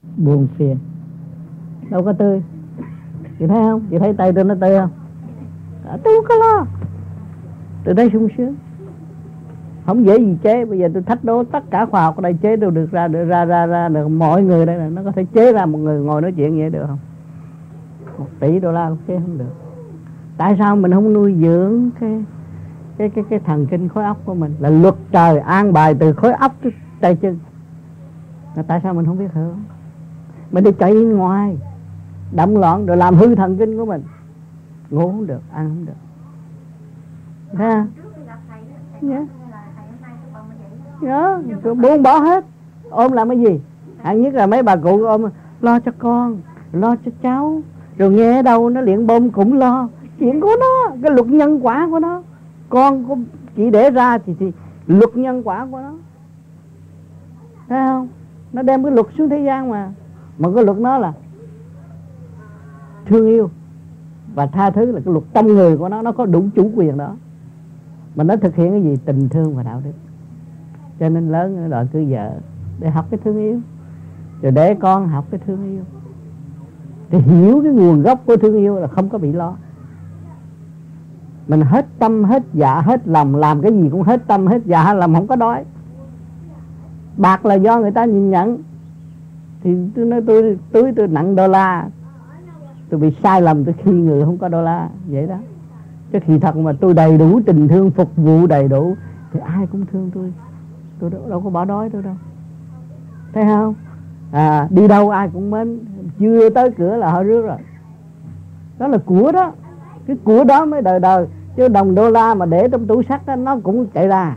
buồn phiền, đâu có tươi. Chị thấy không? Chị thấy tay tôi nó tươi không? Tôi không có lo, tôi thấy sung sướng, không dễ gì chế. Bây giờ tôi thách đố tất cả khoa học ở đây chế đâu được ra được mọi người đây là nó có thể chế ra một người ngồi nói chuyện vậy được không? $1 tỷ cũng chế không được. Tại sao mình không nuôi dưỡng cái thần kinh khối óc của mình? Là luật trời an bài từ khối óc tới tay chân. Tại sao mình không biết hưởng? Mình đi chạy ngoài động loạn rồi làm hư thần kinh của mình, ngủ không được, ăn không được. Thấy không? Buông bỏ hết. Ôm làm cái gì? Hạng nhất là mấy bà cụ ôm lo cho con, lo cho cháu, rồi nghe ở đâu nó luyện bom cũng lo. Chuyện của nó, cái luật nhân quả của nó. Con của chị để ra thì luật nhân quả của nó. Thấy không? Nó đem cái luật xuống thế gian mà cái luật nó là thương yêu và tha thứ, là cái luật trong người của nó có đủ chủ quyền đó. Mà nó thực hiện cái gì? Tình thương và đạo đức. Cho nên lớn đòi cưới vợ để học cái thương yêu, rồi để con học cái thương yêu, thì hiểu cái nguồn gốc của thương yêu là không có bị lo. Mình hết tâm hết dạ hết lòng, làm cái gì cũng hết tâm hết dạ hết lòng, không có đói. Bạc là do người ta nhìn nhận. Thì tôi nói tôi nặng $, tôi bị sai lầm, tôi khi người không có $, vậy đó. Chứ khi thật mà tôi đầy đủ tình thương, phục vụ đầy đủ thì ai cũng thương tôi đâu có bỏ đói tôi đâu. Thấy không? Đi đâu ai cũng mến, chưa tới cửa là họ rước rồi. Đó là của đó, cái của đó mới đời đời. Chứ đồng $, mà để trong tủ sắt đó, nó cũng chạy ra.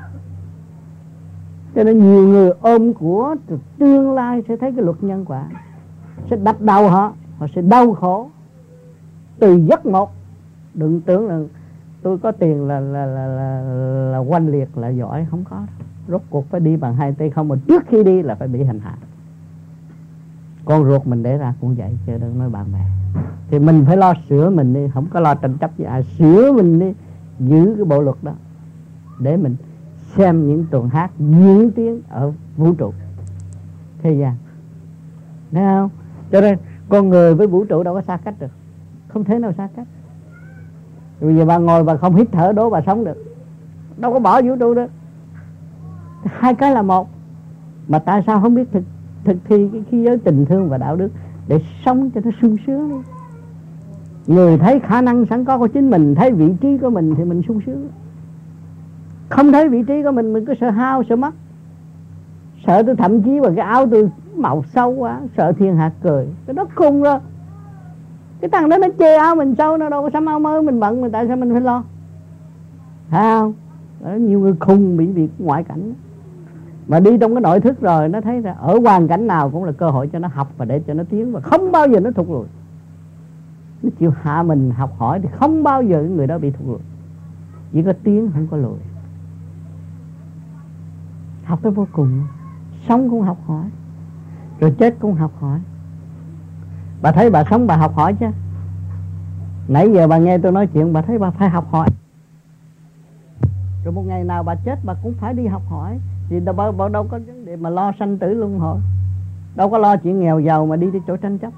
Cho nên nhiều người ôm của, tương lai sẽ thấy cái luật nhân quả, sẽ đập đầu họ sẽ đau khổ từ giấc một. Đừng tưởng là tôi có tiền là oanh liệt là giỏi, không có. Rốt cuộc phải đi bằng 2 tay không, mà trước khi đi là phải bị hành hạ. Con ruột mình để ra cũng vậy, chứ đừng nói bạn bè. Thì mình phải lo sửa mình đi, không có lo tranh chấp với ai. Sửa mình đi, giữ cái bộ luật đó để mình xem những tuần hát diễn tiến ở vũ trụ thế gian. Thấy không? Cho nên con người với vũ trụ đâu có xa cách được, không thể nào xa cách. Bây giờ bà ngồi bà không hít thở đố bà sống được, đâu có bỏ vũ trụ được. Hai cái là một. Mà tại sao không biết thực thi cái khí giới tình thương và đạo đức để sống cho nó sung sướng đi. Người thấy khả năng sẵn có của chính mình, thấy vị trí của mình thì mình sung sướng. Không thấy vị trí của mình cứ sợ hao, sợ mất. Sợ tôi thậm chí mà cái áo tôi màu sâu quá, sợ thiên hạ cười. Cái đó khùng rồi. Cái thằng đó nó chê áo mình sâu, nó đâu có sắm áo mới mình bận, mà tại sao mình phải lo? Thấy không? Đó, nhiều người khùng bị việc ngoại cảnh. Mà đi trong cái nội thức rồi nó thấy ra ở hoàn cảnh nào cũng là cơ hội cho nó học và để cho nó tiến, và không bao giờ nó thụt lùi. Nó chịu hạ mình học hỏi thì không bao giờ cái người đó bị thụt lùi. Chỉ có tiến không có lùi. Học tới vô cùng. Sống cũng học hỏi, rồi chết cũng học hỏi. Bà thấy bà sống bà học hỏi chứ. Nãy giờ bà nghe tôi nói chuyện, bà thấy bà phải học hỏi. Rồi một ngày nào bà chết bà cũng phải đi học hỏi. Thì đâu có vấn đề mà lo sanh tử luân hồi. Đâu có lo chuyện nghèo giàu mà đi tới chỗ tranh chấp.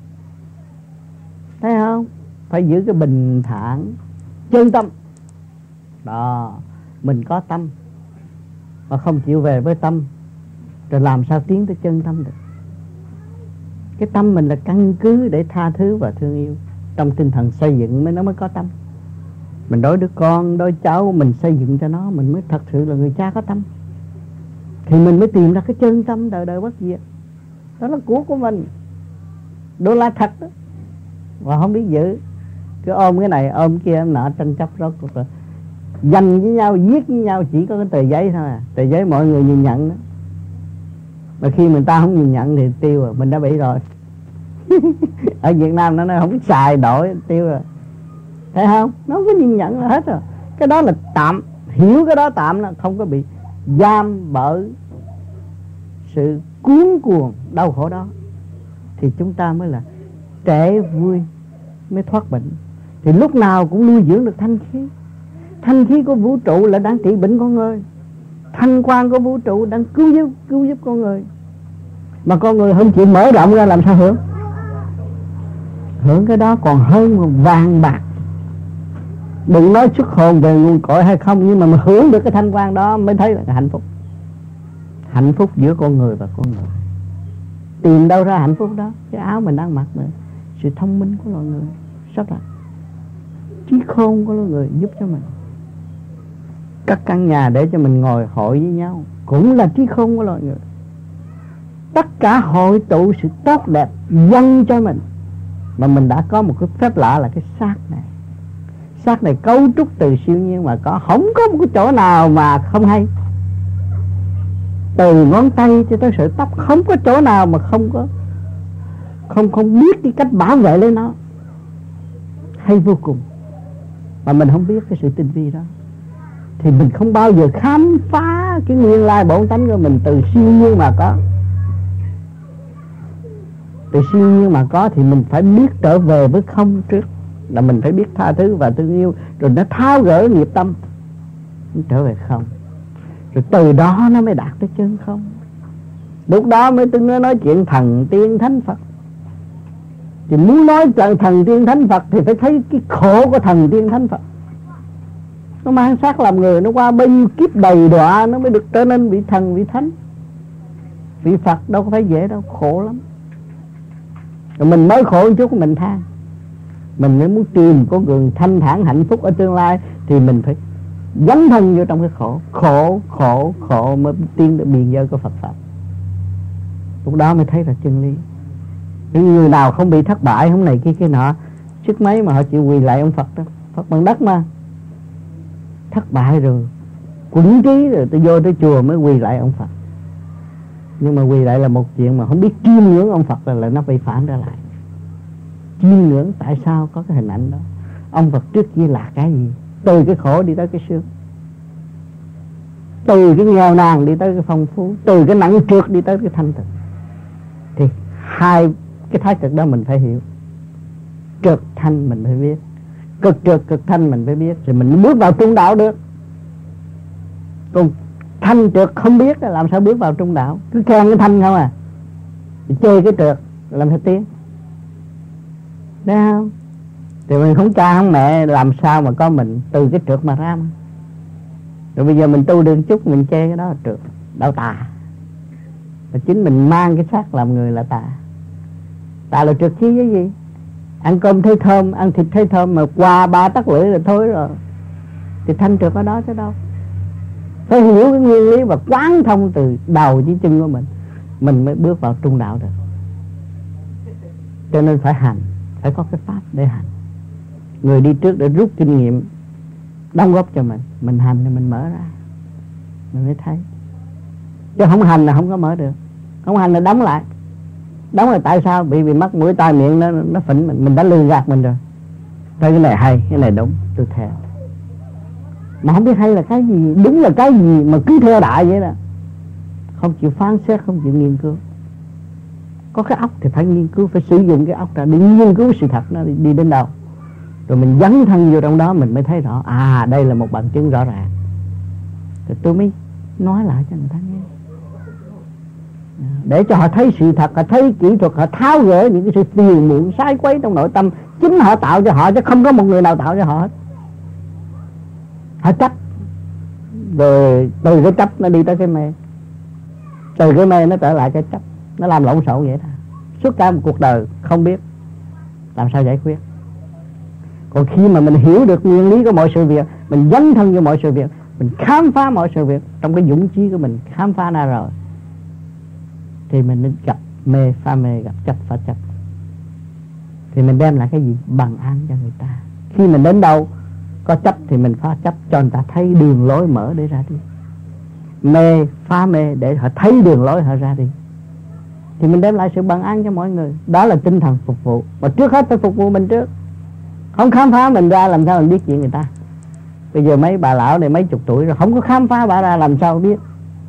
Thấy không? Phải giữ cái bình thản, chân tâm. Đó, mình có tâm mà không chịu về với tâm, rồi làm sao tiến tới chân tâm được? Cái tâm mình là căn cứ để tha thứ và thương yêu. Trong tinh thần xây dựng nó mới có tâm. Mình đối đứa con, đối cháu, mình xây dựng cho nó, mình mới thật sự là người cha có tâm. Thì mình mới tìm ra cái chân tâm đời đời bất diệt. Đó là của mình. $, thật đó. Và không biết giữ. Cứ ôm cái này, ôm kia, em nọ, tranh chấp rốt cuộc rồi. Giành với nhau, giết với nhau, chỉ có cái tờ giấy thôi à. Tờ giấy mọi người nhìn nhận đó. Mà khi người ta không nhìn nhận thì tiêu rồi, mình đã bị rồi. Ở Việt Nam nó nói không xài đổi, tiêu rồi. Thấy không? Nó không có nhìn nhận là hết rồi. Cái đó là tạm. Hiểu cái đó tạm là không có bị giam bởi sự cuốn cuồng đau khổ đó. Thì chúng ta mới là trẻ vui, mới thoát bệnh. Thì lúc nào cũng nuôi dưỡng được thanh khí. Thanh khí của vũ trụ là đang trị bệnh con người. Thanh quan của vũ trụ đang cứu giúp con người. Mà con người không chịu mở rộng ra làm sao hưởng? Hưởng cái đó còn hơn vàng bạc. Đừng nói xuất hồn về nguồn cội hay không, nhưng mà hưởng được cái thanh quan đó mới thấy là cái hạnh phúc. Hạnh phúc giữa con người và con người. Tìm đâu ra hạnh phúc đó? Cái áo mình đang mặc nữa, sự thông minh của loài người, rất là trí khôn của loài người giúp cho mình. Các căn nhà để cho mình ngồi hội với nhau cũng là trí khôn của loài người. Tất cả hội tụ sự tốt đẹp dâng cho mình. Mà mình đã có một cái phép lạ là cái xác này. Xác này cấu trúc từ siêu nhiên mà có, không có một cái chỗ nào mà không hay. Từ ngón tay cho tới sợi tóc, không có chỗ nào mà không biết cái cách bảo vệ lấy nó. Hay vô cùng. Mà mình không biết cái sự tinh vi đó thì mình không bao giờ khám phá cái nguyên lai bổn tánh của mình từ siêu nhiên mà có. Từ siêu nhiên mà có thì mình phải biết trở về với không trước. Là mình phải biết tha thứ và thương yêu, rồi nó tháo gỡ nghiệp tâm, nó trở về không. Rồi từ đó nó mới đạt tới chân không. Lúc đó mới từng nói chuyện thần tiên thánh Phật. Thì muốn nói chuyện thần tiên thánh Phật thì phải thấy cái khổ của thần tiên thánh Phật. Nó mang xác làm người, nó qua bao nhiêu kiếp đầy đọa nó mới được trở nên vị thần, vị thánh. Vị Phật đâu có phải dễ đâu, khổ lắm. Rồi mình mới khổ một chút mình than. Mình mới muốn tìm con đường thanh thản hạnh phúc ở tương lai thì mình phải dấn thân vô trong cái khổ mới tiến được biên giới của Phật Pháp. Lúc đó mới thấy là chân lý. Những người nào không bị thất bại, không này kia nọ, sức mấy mà họ chịu quỳ lại ông Phật đó. Phật bằng đất mà. Thất bại rồi, quẩn trí rồi, tôi vô tới chùa mới quỳ lại ông Phật. Nhưng mà quỳ lại là một chuyện, mà không biết chiêm ngưỡng ông Phật là nó bị phản trở lại. Chiêm ngưỡng tại sao có cái hình ảnh đó. Ông Phật trước kia là cái gì? Từ cái khổ đi tới cái sướng, từ cái nghèo nàn đi tới cái phong phú, từ cái nặng trược đi tới cái thanh tịnh. Thì hai cái thái cực đó mình phải hiểu. Trượt thanh mình phải biết, cực trượt cực thanh mình phải biết, rồi mình bước vào trung đạo được. Còn thanh trượt không biết làm sao bước vào trung đạo. Cứ khen cái thanh không à, thì chê cái trượt làm sao tiến. Thấy không? Thì mình không cha không mẹ, làm sao mà có mình từ cái trượt mà ra mà. Rồi bây giờ mình tu được chút mình chê cái đó là trượt, đạo tà. Và chính mình mang cái xác làm người là tà. Tà là trượt chi với gì? Ăn cơm thấy thơm, ăn thịt thấy thơm, mà qua 3 tắc lưỡi là thôi rồi. Thì thanh trượt ở đó chứ đâu. Phải hiểu cái nguyên lý và quán thông từ đầu chí chân của mình mới bước vào trung đạo được. Cho nên phải hành, phải có cái pháp để hành. Người đi trước để rút kinh nghiệm, đóng góp cho mình hành thì mình mở ra, mình mới thấy. Chứ không hành là không có mở được. Không hành là đóng lại. Đóng là tại sao? Vì mắt mũi tai miệng nó phỉnh mình đã lừa gạt mình rồi. Thấy cái này hay, cái này đúng, tôi theo. Mà không biết hay là cái gì, đúng là cái gì mà cứ theo đại vậy đó. Không chịu phán xét, không chịu nghiên cứu. Có cái óc thì phải nghiên cứu, phải sử dụng cái óc ra để nghiên cứu sự thật nó đi đến đâu. Rồi mình dấn thân vô trong đó mình mới thấy rõ, à đây là một bằng chứng rõ ràng. Rồi tôi mới nói lại cho người ta nghe, để cho họ thấy sự thật, họ thấy kỹ thuật, họ tháo gỡ những cái sự phiền muộn sai quấy trong nội tâm. Chính họ tạo cho họ chứ không có một người nào tạo cho họ hết. Họ chấp, rồi từ cái chấp nó đi tới cái mê, từ cái mê nó trở lại cái chấp, nó làm lộn xộn vậy đó. Suốt cả một cuộc đời không biết làm sao giải quyết. Còn khi mà mình hiểu được nguyên lý của mọi sự việc, mình dấn thân vô mọi sự việc, mình khám phá mọi sự việc trong cái dũng chí của mình, khám phá ra rồi, thì mình nên gặp mê phá mê, gặp chấp phá chấp. Thì mình đem lại cái gì? Bằng an cho người ta. Khi mình đến đâu có chấp thì mình phá chấp, cho người ta thấy đường lối mở để ra đi. Mê phá mê để họ thấy đường lối họ ra đi. Thì mình đem lại sự bằng an cho mọi người. Đó là tinh thần phục vụ. Mà trước hết phải phục vụ mình trước. Không khám phá mình ra làm sao mình biết chuyện người ta. Bây giờ mấy bà lão này mấy chục tuổi rồi, không có khám phá bà ra làm sao biết.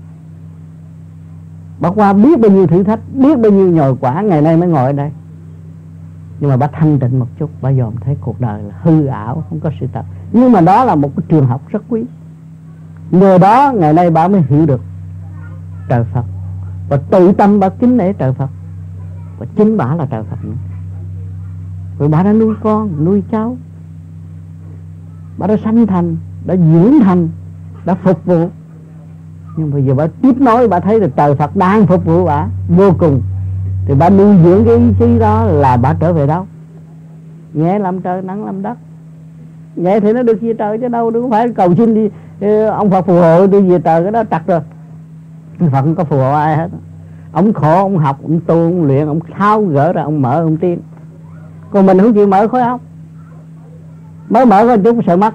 Bà qua biết bao nhiêu thử thách, biết bao nhiêu nhồi quả, ngày nay mới ngồi ở đây. Nhưng mà bà thanh tịnh một chút, bà dòm thấy cuộc đời là hư ảo, không có sự thật. Nhưng mà đó là một cái trường học rất quý. Nhờ đó ngày nay bà mới hiểu được trời Phật, và tự tâm bà kính nể trời Phật, và chính bà là trời Phật nữa. Rồi bà đã nuôi con, nuôi cháu, bà đã sanh thành, đã dưỡng thành, đã phục vụ. Nhưng bây giờ bà tiếp nối, bà thấy là trời Phật đang phục vụ bà vô cùng, thì bà nuôi dưỡng cái ý chí đó là bà trở về đâu? Nhẹ làm trời, nắng làm đất. Nhẹ thì nó được về trời chứ đâu, đừng phải cầu xin đi ông Phật phù hộ tôi về trời, cái đó trật rồi. Phật không có phù hộ ai hết. Ông khổ, ông học, ông tu, ông luyện, ông tháo gỡ ra, ông mở, ông tiên. Còn mình không chịu mở khối óc, mới mở có chút sợ mất.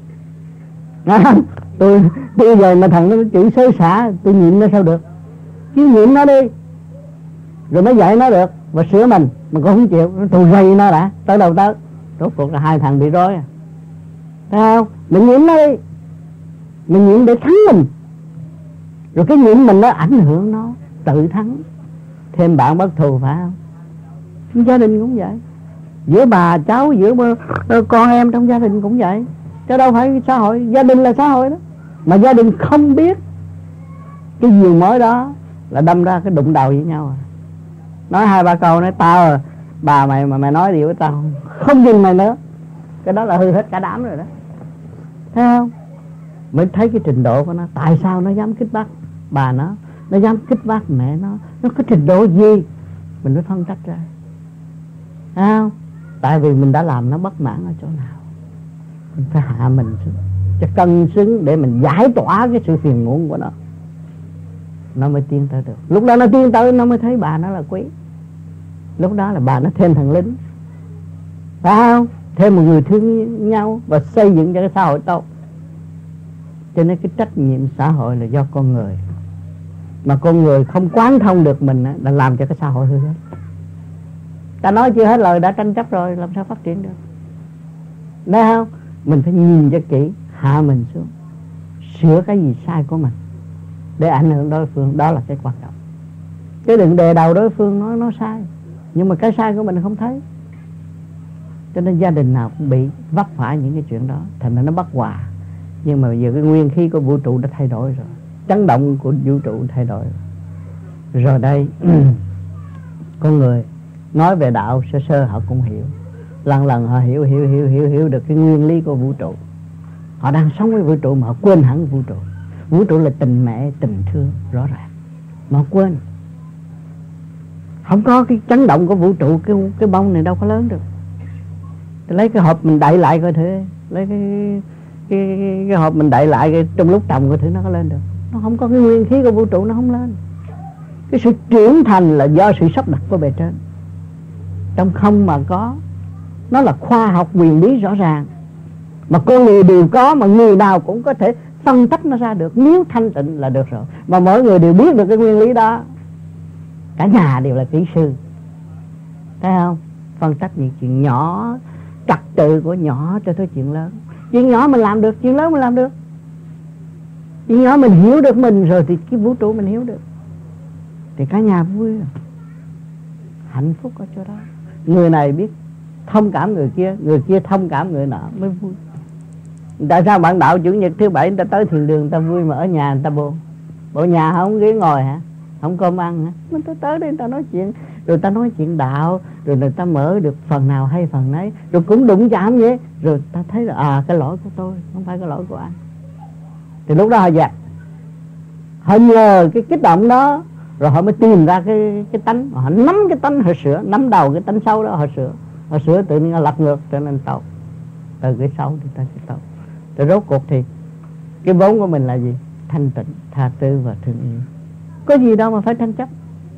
Tôi giờ mà thằng nó chửi xối xả, tôi nhịn nó sao được? Chứ nhịn nó đi, rồi mới dạy nó được và sửa mình. Mà cũng không chịu, tôi rầy nó đã, tới đâu tới. Rốt cuộc là hai thằng bị rối à. Thấy không? Mình nhịn nó đi, mình nhịn để thắng mình, rồi cái nhịn mình nó ảnh hưởng nó, tự thắng. Thêm bạn bất thù phải không? Gia đình cũng vậy, giữa bà cháu, giữa con em trong gia đình cũng vậy. Chứ đâu phải xã hội, gia đình là xã hội đó. Mà gia đình không biết cái giường mới đó là đâm ra cái đụng đầu với nhau à. Nói hai ba câu nói tao à, bà mày mà mày nói điều với tao không nhìn mày nữa, cái đó là hư hết cả đám rồi đó. Thấy không? Mới thấy cái trình độ của nó. Tại sao nó dám kích bác bà nó dám kích bác mẹ nó có trình độ gì? Mình mới phân tách ra. Thấy không? Tại vì mình đã làm nó bất mãn ở chỗ nào, mình phải hạ mình xuống cho cân xứng để mình giải tỏa cái sự phiền muộn của nó mới tiến tới được. Lúc đó nó tiến tới, nó mới thấy bà nó là quý. Lúc đó là bà nó thêm thằng lính, phải không? Thêm một người thương nhau và xây dựng cho cái xã hội tốt. Cho nên cái trách nhiệm xã hội là do con người. Mà con người không quán thông được mình là làm cho cái xã hội hư hết. Ta nói chưa hết lời đã tranh chấp rồi, làm sao phát triển được? Đấy không? Mình phải nhìn cho kỹ, hạ mình xuống, sửa cái gì sai của mình để ảnh hưởng đối phương. Đó là cái quan trọng. Chứ đừng đè đầu đối phương nói nó sai, nhưng mà cái sai của mình không thấy. Cho nên gia đình nào cũng bị vấp phải những cái chuyện đó, thành ra nó bất hòa. Nhưng mà bây giờ cái nguyên khí của vũ trụ đã thay đổi rồi, chấn động của vũ trụ thay đổi rồi đây. Con người nói về đạo sơ sơ họ cũng hiểu, lần lần họ hiểu được cái nguyên lý của vũ trụ. Họ đang sống với vũ trụ mà họ quên hẳn vũ trụ. Vũ trụ là tình mẹ, tình thương rõ ràng mà họ quên. Không có cái chấn động của vũ trụ, cái bông này đâu có lớn được. Thì lấy cái hộp mình đậy lại coi thử, lấy cái hộp mình đậy lại trong lúc trồng coi thử nó có lên được. Nó không có cái nguyên khí của vũ trụ, nó không lên. Cái sự trưởng thành là do sự sắp đặt của bề trên. Trong không mà có, nó là khoa học quyền lý rõ ràng, mà con người đều có, mà người nào cũng có thể phân tách nó ra được. Nếu thanh tịnh là được rồi, mà mỗi người đều biết được cái nguyên lý đó. Cả nhà đều là kỹ sư, thấy không? Phân tách những chuyện nhỏ, trật tự của nhỏ cho tới chuyện lớn. Chuyện nhỏ mình làm được, chuyện lớn mình làm được. Chuyện nhỏ mình hiểu được mình rồi thì cái vũ trụ mình hiểu được, thì cả nhà vui rồi, hạnh phúc ở chỗ đó. Người này biết thông cảm người kia thông cảm người nọ mới vui. Tại sao bạn đạo chủ nhật thứ bảy người ta tới thiền đường người ta vui, mà ở nhà người ta buồn? Bộ nhà không ghế ngồi hả? Không cơm ăn hả? Mình tới đây người ta nói chuyện, rồi ta nói chuyện đạo, rồi người ta mở được phần nào hay phần nấy, rồi cũng đụng chạm vậy, rồi ta thấy là cái lỗi của tôi, không phải cái lỗi của anh. Thì lúc đó họ dẹp, họ nhờ cái kích động đó, rồi họ mới tìm ra cái tánh, họ nắm cái tánh họ sửa, nắm đầu cái tánh xấu đó họ sửa tự nhiên lật ngược trở nên tốt. Từ cái xấu thì ta sẽ tốt. Rồi rốt cuộc thì cái vốn của mình là gì? Thanh tịnh, tha thứ và thương yêu. Có gì đâu mà phải tranh chấp.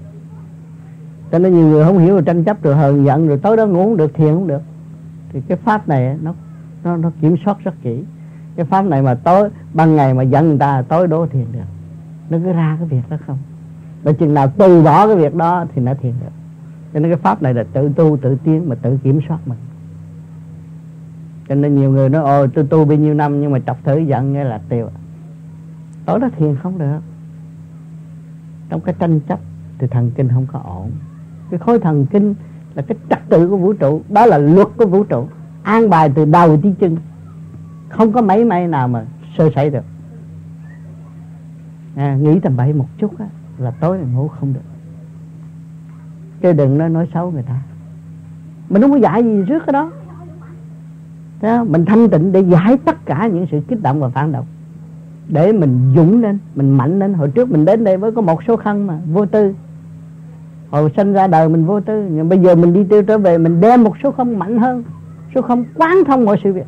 Cho nên nhiều người không hiểu, rồi tranh chấp rồi hờn giận, rồi tối đó ngủ không được, thiền không được. Thì cái pháp này nó kiểm soát rất kỹ. Cái pháp này mà tối ban ngày mà giận người ta, tối đố thiền được. Nó cứ ra cái việc đó không. Rồi chừng nào từ bỏ cái việc đó thì nó thiền được. Cho nên cái pháp này là tự tu, tự tiến, mà tự kiểm soát mình. Cho nên nhiều người nói tôi tu bao nhiêu năm nhưng mà chọc thử giận nghe là tiêu. Tối đó thiền không được. Trong cái tranh chấp thì thần kinh không có ổn. Cái khối thần kinh là cái trật tự của vũ trụ, đó là luật của vũ trụ, an bài từ đầu tới chân, không có mấy may nào mà sơ sẩy được. Nghĩ tầm bậy một chút á là tối là ngủ không được. Chứ đừng nói xấu người ta. Mình không có dạy gì trước cái đó. Đó, mình thanh tịnh để giải tất cả những sự kích động và phản động, để mình dũng lên, mình mạnh lên. Hồi trước mình đến đây với có một số khăn mà vô tư. Hồi sinh ra đời mình vô tư, nhưng bây giờ mình đi tiêu trở về, mình đem một số không mạnh hơn, số không quán thông mọi sự việc,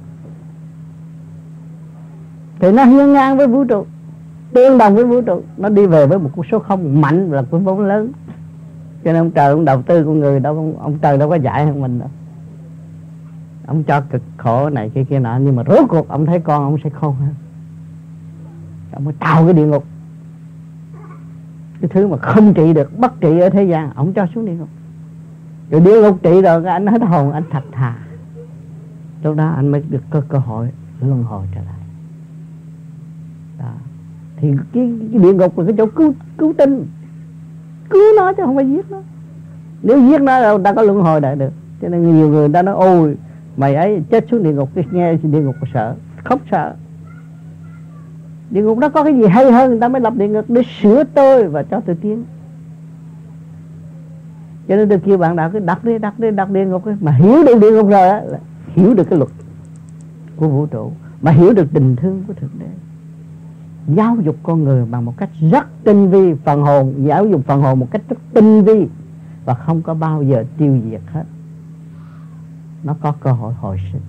thì nó hiên ngang với vũ trụ, tương đồng với vũ trụ. Nó đi về với một số không mạnh là cái vốn lớn. Cho nên ông trời ông đầu tư con người đâu, ông trời đâu có dạy hơn mình đâu. Ông cho cực khổ này kia nọ, nhưng mà rốt cuộc ông thấy con ông sẽ khôn hơn. Ông mới tạo cái địa ngục, cái thứ mà không trị được, bất trị ở thế gian, ông cho xuống địa ngục. Rồi địa ngục trị rồi anh hết hồn, anh thật thà. Lúc đó anh mới được cơ hội luân hồi trở lại. Đó. Thì cái địa ngục là cái chỗ cứu tinh, cứu nó chứ không phải giết nó. Nếu giết nó đâu ta có luân hồi lại được. Cho nên nhiều người ta nói ôi mày ấy chết xuống địa ngục, cái nghe địa ngục sợ, khóc sợ. Địa ngục đó có cái gì hay hơn, người ta mới lập địa ngục để sửa tôi và cho tôi tiến. Cho nên tôi kêu bạn đạo cứ đặt địa ngục ấy. Mà hiểu được địa ngục rồi á, hiểu được cái luật của vũ trụ, mà hiểu được tình thương của Thượng Đế. Giáo dục con người bằng một cách rất tinh vi, phần hồn, giáo dục phần hồn một cách rất tinh vi, và không có bao giờ tiêu diệt hết. Nó có cơ hội hồi sinh.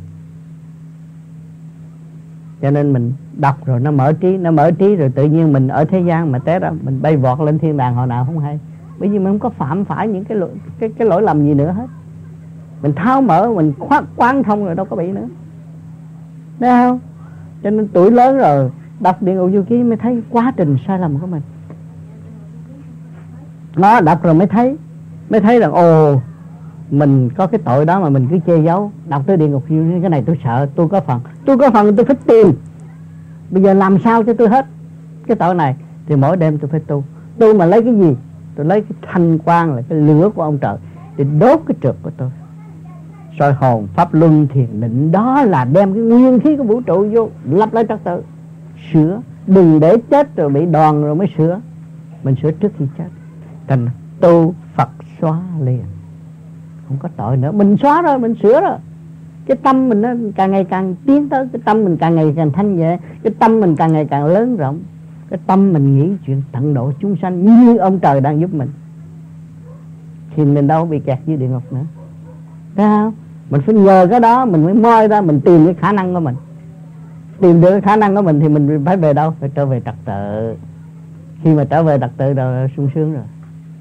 Cho nên mình đọc rồi nó mở trí rồi tự nhiên mình ở thế gian mà té ra mình bay vọt lên thiên đàng hồi nào không hay. Bởi vì mình không có phạm phải những cái lỗi lầm gì nữa hết. Mình tháo mở, mình quán thông rồi đâu có bị nữa. Thấy không? Cho nên tuổi lớn rồi đọc Địa Ngục Du Ký mới thấy quá trình sai lầm của mình. Nó đọc rồi mới thấy rằng ồ, mình có cái tội đó mà mình cứ che giấu. Đọc tới Địa Ngục Du Ký, cái này tôi sợ, tôi có phần tôi phải tìm. Bây giờ làm sao cho tôi hết cái tội này? Thì mỗi đêm tôi phải tu. Tu mà lấy cái gì? Tôi lấy cái thanh quang, là cái lửa của ông trời để đốt cái trượt của tôi. Soi hồn, pháp luân, thiền định, đó là đem cái nguyên khí của vũ trụ vô, lắp lại trật tự, sửa. Đừng để chết rồi bị đòn rồi mới sửa. Mình sửa trước khi chết. Thành tu Phật xóa liền, không có tội nữa. Mình xóa rồi, mình sửa rồi. Cái tâm mình nó càng ngày càng tiến tới, cái tâm mình càng ngày càng thanh nhẹ, cái tâm mình càng ngày càng lớn rộng, cái tâm mình nghĩ chuyện tận độ chúng sanh như ông trời đang giúp mình, thì mình đâu bị kẹt dưới địa ngục nữa. Thấy không? Mình phải nhờ cái đó mình mới moi ra, mình tìm cái khả năng của mình. Tìm được cái khả năng của mình thì mình phải về đâu? Phải trở về trật tự. Khi mà trở về trật tự rồi sung sướng rồi.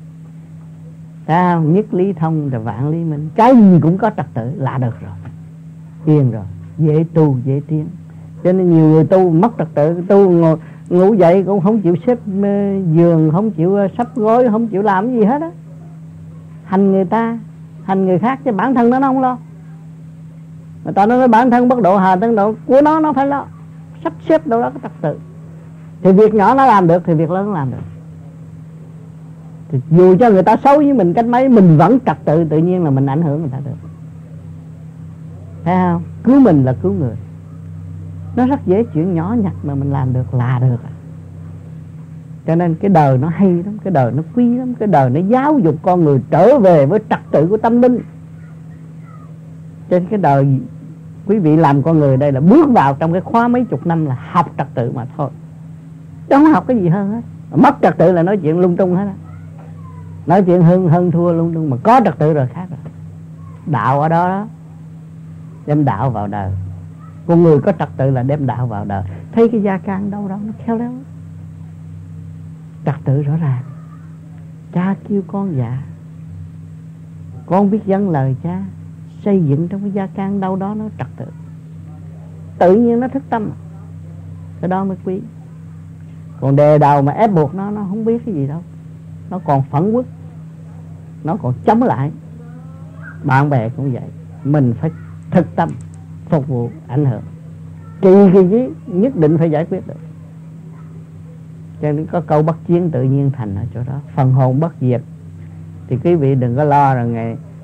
Thấy không? Nhất lý thông rồi vạn lý minh. Cái gì cũng có trật tự là được rồi, yên rồi, dễ tu dễ tiến. Cho nên nhiều người tu mất trật tự, tu ngủ dậy cũng không chịu xếp giường, không chịu sắp gối, không chịu làm gì hết á. Hành người ta, hành người khác, chứ bản thân nó không lo. Mà tao nói bản thân bất độ hà tấn độ của nó phải lo, sắp xếp đâu đó cái trật tự. Thì việc nhỏ nó làm được thì việc lớn nó làm được. Thì dù cho người ta xấu với mình cách mấy, mình vẫn trật tự, tự nhiên là mình ảnh hưởng người ta được. Thấy không? Cứu mình là cứu người. Nó rất dễ, chuyện nhỏ nhặt mà mình làm được là được. Cho nên cái đời nó hay lắm, cái đời nó quý lắm, cái đời nó giáo dục con người trở về với trật tự của tâm linh. Trên cái đời quý vị làm con người đây là bước vào trong cái khóa mấy chục năm là học trật tự mà thôi, chứ không học cái gì hơn hết. Mất trật tự là nói chuyện lung tung hết á. Nói chuyện hơn thua lung tung. Mà có trật tự rồi khác rồi. Đạo ở đó đó, đem đạo vào đời. Con người có trật tự là đem đạo vào đời. Thấy cái gia can đâu nó khéo léo, trật tự rõ ràng. Cha kêu con dạ, con biết dâng lời cha, xây dựng trong cái gia can đâu đó nó trật tự, tự nhiên nó thức tâm. Cái đó mới quý. Còn đề đầu mà ép buộc nó không biết cái gì đâu. Nó còn phẫn uất, nó còn chống lại. Bạn bè cũng vậy. Mình phải thực tâm phục vụ, ảnh hưởng. Trì cái gì nhất định phải giải quyết được. Cho nên có câu bất chiến tự nhiên thành ở chỗ đó. Phần hồn bất diệt. Thì quý vị đừng có lo rằng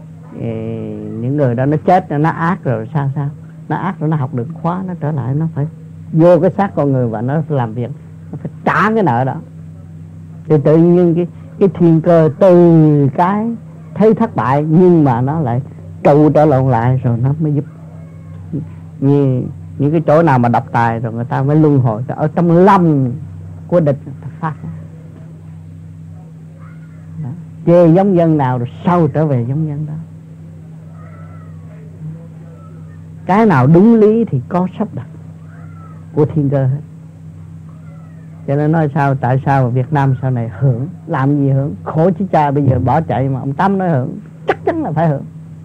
những người đó nó chết, nó ác rồi sao. Nó ác rồi nó học được khóa, nó trở lại, nó phải vô cái xác con người và nó làm việc, nó phải trả cái nợ đó. Thì tự nhiên cái thiên cơ từ cái thấy thất bại nhưng mà nó lại trụ trở lộn lại rồi nó mới giúp. Như những cái chỗ nào mà độc tài rồi người ta mới luân hồi ở trong lòng của địch phát. Chê giống dân nào rồi sau trở về giống dân đó. Cái nào đúng lý thì có sắp đặt của thiên cơ hết. Cho nên nói sao, tại sao Việt Nam sau này hưởng, làm gì hưởng, khổ chứ cha. Bây giờ bỏ chạy mà ông Tâm nói hưởng, chắc chắn là phải hưởng.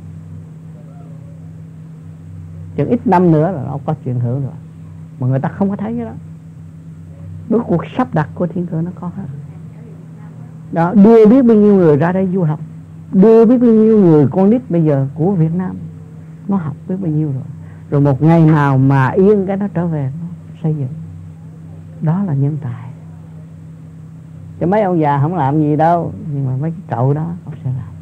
Chừng ít năm nữa là nó có chuyện hưởng rồi, mà người ta không có thấy cái đó. Rốt cuộc sắp đặt của thiên cơ nó có hết đó. Đưa biết bao nhiêu người ra đây du học, đưa biết bao nhiêu người con nít bây giờ của Việt Nam nó học biết bao nhiêu rồi. Rồi một ngày nào mà yên cái nó trở về nó xây dựng. Đó là nhân tài. Chứ mấy ông già không làm gì đâu, nhưng mà mấy cái cậu đó họ sẽ làm.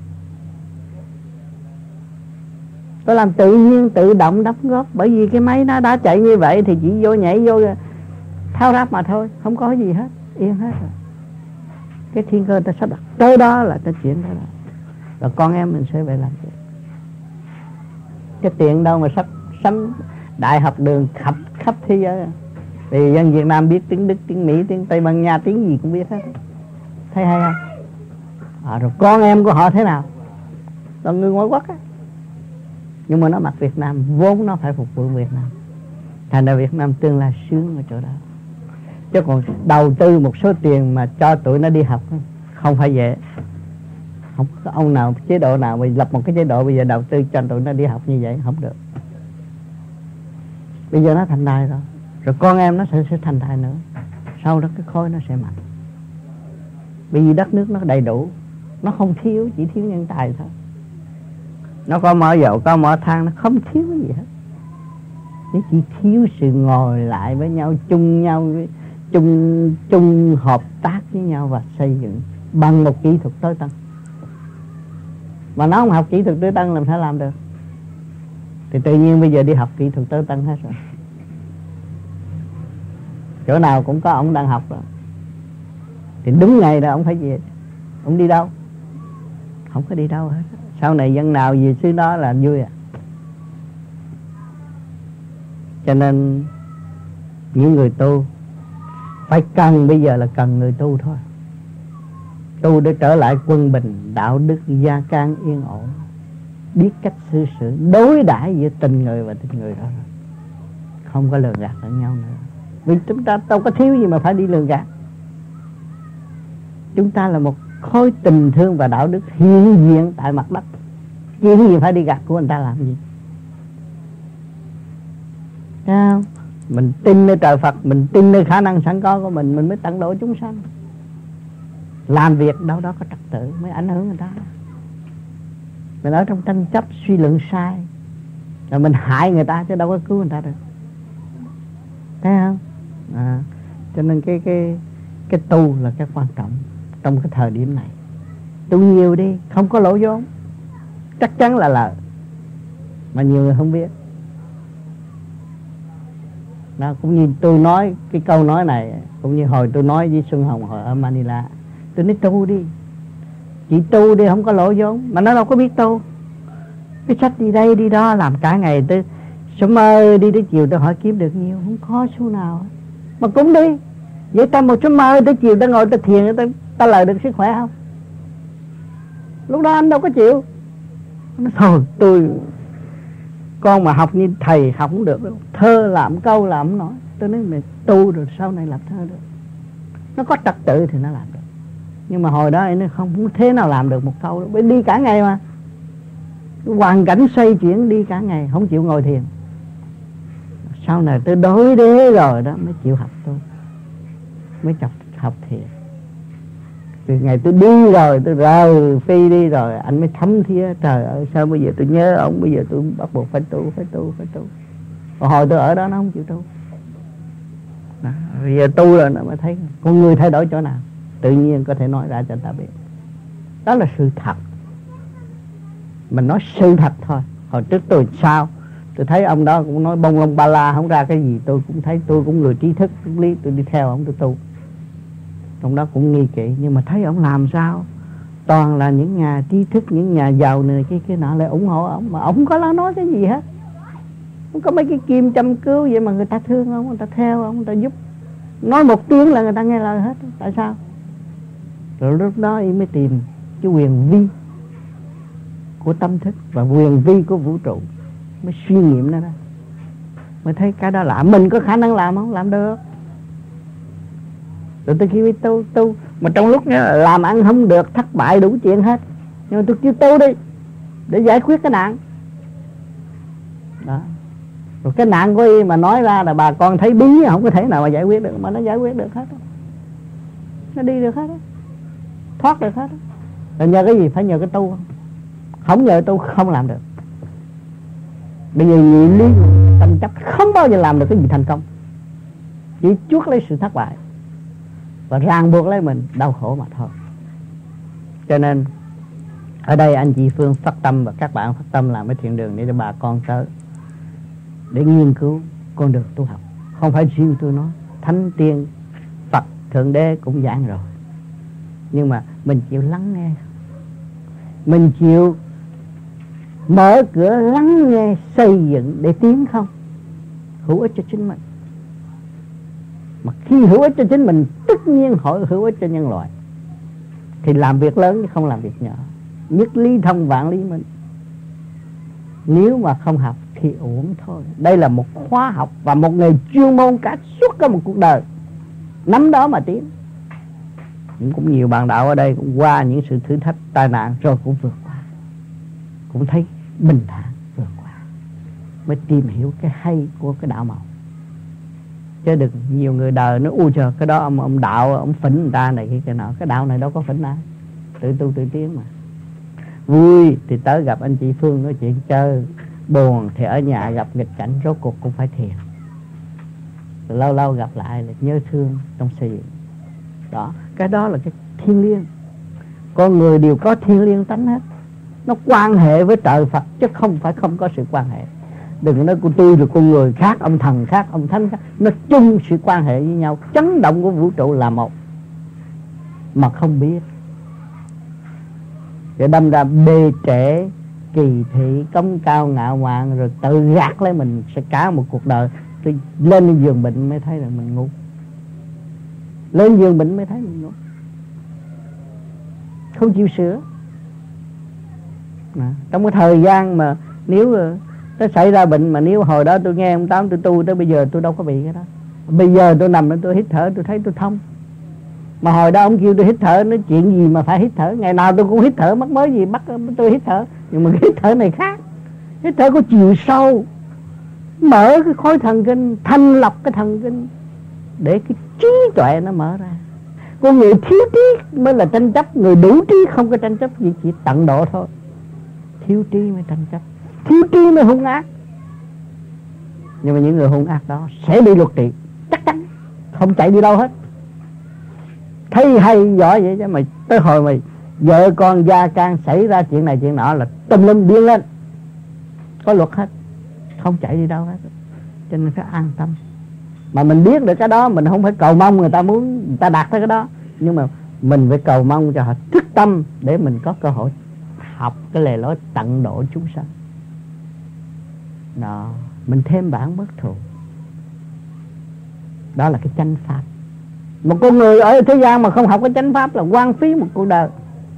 Tôi làm tự nhiên, tự động đóng góp. Bởi vì cái máy nó đã chạy như vậy thì chỉ vô nhảy vô thao ráp mà thôi, không có gì hết, yên hết rồi. Cái thiên cơ ta sắp đặt tới đó là ta chuyển tới đó. Rồi con em mình sẽ về làm việc. Cái tiền đâu mà sắp sắm đại học đường khắp thế giới. Vì dân Việt Nam biết tiếng Đức, tiếng Mỹ, tiếng Tây Ban Nha, tiếng gì cũng biết hết. Thấy hay không? Rồi con em của họ thế nào? Là người ngoại quốc á. Nhưng mà nó mặc Việt Nam, vốn nó phải phục vụ Việt Nam. Thành ra Việt Nam tương lai sướng ở chỗ đó. Chứ còn đầu tư một số tiền mà cho tụi nó đi học không phải dễ. Không có ông nào, chế độ nào mà lập một cái chế độ bây giờ đầu tư cho tụi nó đi học như vậy không được. Bây giờ nó thành tài rồi, rồi con em nó sẽ thành tài nữa. Sau đó cái khối nó sẽ mạnh. Bởi vì đất nước nó đầy đủ, nó không thiếu, chỉ thiếu nhân tài thôi. Nó có mỏ dầu, có mỏ than, nó không thiếu cái gì hết. Nó chỉ thiếu sự ngồi lại với nhau, chung hợp tác với nhau và xây dựng bằng một kỹ thuật tối tân. Mà nó không học kỹ thuật tối tân làm sao làm được? Thì tự nhiên bây giờ đi học kỹ thuật tối tân hết rồi. Chỗ nào cũng có ông đang học rồi. Thì đúng ngày đó ông phải về. Ông đi đâu? Không có đi đâu hết. Sau này dân nào về xứ đó là vui à. Cho nên những người tu phải cần, bây giờ là cần người tu thôi. Tu để trở lại quân bình, đạo đức, gia can yên ổn, biết cách cư xử, đối đãi giữa tình người và tình người đó. Không có lường gạt lẫn nhau nữa. Vì chúng ta đâu có thiếu gì mà phải đi lường gạt. Chúng ta là một khối tình thương và đạo đức hiện diện tại mặt đất. Chuyện gì phải đi gạt của người ta làm gì? Thấy không? Mình tin nơi trời Phật, mình tin nơi khả năng sẵn có của mình mới tận độ chúng sanh. Làm việc đâu đó có trật tự mới ảnh hưởng người ta. Mình ở trong tranh chấp suy luận sai, rồi mình hại người ta chứ đâu có cứu người ta được. Thấy không? Cho nên cái tu là cái quan trọng trong cái thời điểm này. Tu nhiều đi, không có lỗ vốn, chắc chắn là lợi. Mà nhiều người không biết. Đó, cũng như tôi nói cái câu nói này, cũng như hồi tôi nói với Xuân Hồng hồi ở Manila. Tôi nói tu đi, chỉ tu đi, không có lỗ vốn. Mà nó đâu có biết tu. Cái sách đi đây đi đó làm cả ngày, tôi sớm mơ đi tới chiều tôi hỏi kiếm được nhiều, không có số nào. Mà cũng đi. Vậy ta một sớm mơ tới chiều ta ngồi ta thiền, ta lợi được sức khỏe không? Lúc đó anh đâu có chịu. Nó thôi tôi, con mà học như thầy học không được đâu. Thơ làm câu làm không nói. Tôi nói mày tu rồi sau này làm thơ được. Nó có trật tự thì nó làm được. Nhưng mà hồi đó nó không thế nào làm được một câu đâu. Bởi đi cả ngày mà. Hoàn cảnh xoay chuyển đi cả ngày, không chịu ngồi thiền. Sau này tôi đối đế rồi đó mới chịu học tôi, mới học thiền. Từ ngày tôi đi rồi, tôi rời phi đi rồi, anh mới thấm thía. Trời ơi sao bây giờ tôi nhớ ông, bây giờ tôi bắt buộc phải tu. Còn hồi tôi ở đó nó không chịu tu. Đó, bây giờ tu rồi nó mới thấy con người thay đổi chỗ nào, tự nhiên có thể nói ra cho ta biết. Đó là sự thật. Mình nói sự thật thôi. Hồi trước tôi sao, tôi thấy ông đó cũng nói bông lông ba la không ra cái gì, tôi cũng thấy tôi cũng người trí thức lý, tôi đi theo ông tôi tu. Trong đó cũng nghi kỵ, nhưng mà thấy ông làm sao toàn là những nhà trí thức, những nhà giàu này cái nọ lại ủng hộ ông, mà ông có nói cái gì hết. Không có mấy cái kim châm cứu vậy mà người ta thương ông, người ta theo ông, người ta giúp. Nói một tiếng là người ta nghe lời hết. Tại sao? Rồi lúc đó y mới tìm cái quyền vi của tâm thức và quyền vi của vũ trụ, mới suy nghiệm nó ra, mới thấy cái đó lạ. Mình có khả năng làm không? Làm được. Rồi tôi kêu tu mà trong lúc đó làm ăn không được, thất bại đủ chuyện hết, nhưng mà tôi kêu tu đi để giải quyết cái nạn đó. Rồi cái nạn của y mà nói ra là bà con thấy bí, không có thể nào mà giải quyết được, mà nó giải quyết được hết đó. Nó đi được hết đó, thoát được hết đó. Rồi nhờ cái gì? Phải nhờ cái tu. Không nhờ tu không làm được. Bây giờ nhị lý tranh chấp không bao giờ làm được cái gì thành công, chỉ chuốc lấy sự thất bại và ràng buộc lấy mình đau khổ mà thôi. Cho nên ở đây anh chị Phương phát tâm và các bạn phát tâm làm cái thiện đường để cho bà con tới để nghiên cứu con đường tu học. Không phải riêng tôi nói, Thánh Tiên, Phật, Thượng Đế cũng giảng rồi. Nhưng mà mình chịu lắng nghe, mình chịu mở cửa lắng nghe, xây dựng để tiến không? Hữu ích cho chính mình. Mà khi hữu ích cho chính mình, tất nhiên hội hữu ích cho nhân loại. Thì làm việc lớn chứ không làm việc nhỏ. Nhất lý thông vạn lý minh. Nếu mà không học thì uổng thôi. Đây là một khóa học và một nghề chuyên môn cả suốt cả một cuộc đời. Nắm đó mà tiến. Nhưng cũng nhiều bạn đạo ở đây cũng qua những sự thử thách, tai nạn rồi cũng vượt qua, cũng thấy bình thản vượt qua, mới tìm hiểu cái hay của cái đạo màu. Chứ đừng nhiều người đời nó u trời cái đó ông đạo ông phỉnh người ta này cái nọ. Cái đạo này đâu có phỉnh ai, tự tu tự tiến mà. Vui thì tới gặp anh chị Phương nói chuyện chơi, buồn thì ở nhà gặp nghịch cảnh, rốt cuộc cũng phải thiền. Rồi lâu lâu gặp lại là nhớ thương trong xây dựng đó. Cái đó là cái thiên liêng. Con người đều có thiên liêng tánh hết. Nó quan hệ với trời Phật chứ không phải không có sự quan hệ. Đừng nói của tôi rồi con người khác, ông thần khác, ông thánh khác. Nó chung sự quan hệ với nhau. Chấn động của vũ trụ là một mà không biết. Rồi đâm ra bê trễ, kỳ thị, cống cao ngạo mạn, rồi tự gạt lấy mình sẽ cả một cuộc đời. Tôi lên giường bệnh mới thấy là mình ngu. Lên giường bệnh mới thấy mình ngu, không chịu sửa. Trong cái thời gian mà nếu nó xảy ra bệnh, mà nếu hồi đó tôi nghe ông Tám tôi tu tới bây giờ tôi đâu có bị cái đó. Bây giờ tôi nằm tôi hít thở tôi thấy tôi thông. Mà hồi đó ông kêu tôi hít thở, nói chuyện gì mà phải hít thở, ngày nào tôi cũng hít thở, mắc mới gì bắt tôi hít thở. Nhưng mà cái hít thở này khác, hít thở có chiều sâu, mở cái khối thần kinh, thanh lọc cái thần kinh để cái trí tuệ nó mở ra. Con người thiếu trí mới là tranh chấp, người đủ trí không có tranh chấp gì, chỉ tận độ thôi. Thiếu trí mới tranh chấp, thiếu trí mới hung ác. Nhưng mà những người hung ác đó sẽ bị luật trị, chắc chắn, không chạy đi đâu hết. Thấy hay giỏi vậy chứ mà tới hồi mà vợ con gia can xảy ra chuyện này chuyện nọ là tùm lum điên lên, có luật hết, không chạy đi đâu hết. Cho nên phải an tâm. Mà mình biết được cái đó, mình không phải cầu mong người ta muốn người ta đạt tới cái đó, nhưng mà mình phải cầu mong cho họ thức tâm để mình có cơ hội học cái lề lối tận độ chúng sanh. Đó, mình thêm bản bất thù. Đó là cái chánh pháp. Một con người ở thế gian mà không học cái chánh pháp là hoang phí một cuộc đời.